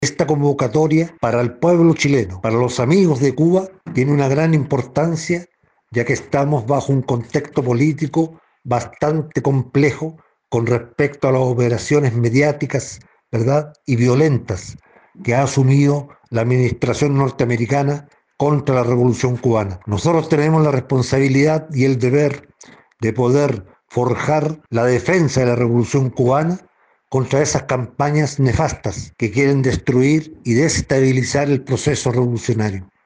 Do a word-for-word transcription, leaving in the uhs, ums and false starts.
Esta convocatoria para el pueblo chileno, para los amigos de Cuba, tiene una gran importancia, ya que estamos bajo un contexto político bastante complejo con respecto a las operaciones mediáticas, ¿verdad?, y violentas que ha asumido la administración norteamericana contra la revolución cubana. Nosotros tenemos la responsabilidad y el deber de poder forjar la defensa de la revolución cubana contra esas campañas nefastas que quieren destruir y desestabilizar el proceso revolucionario.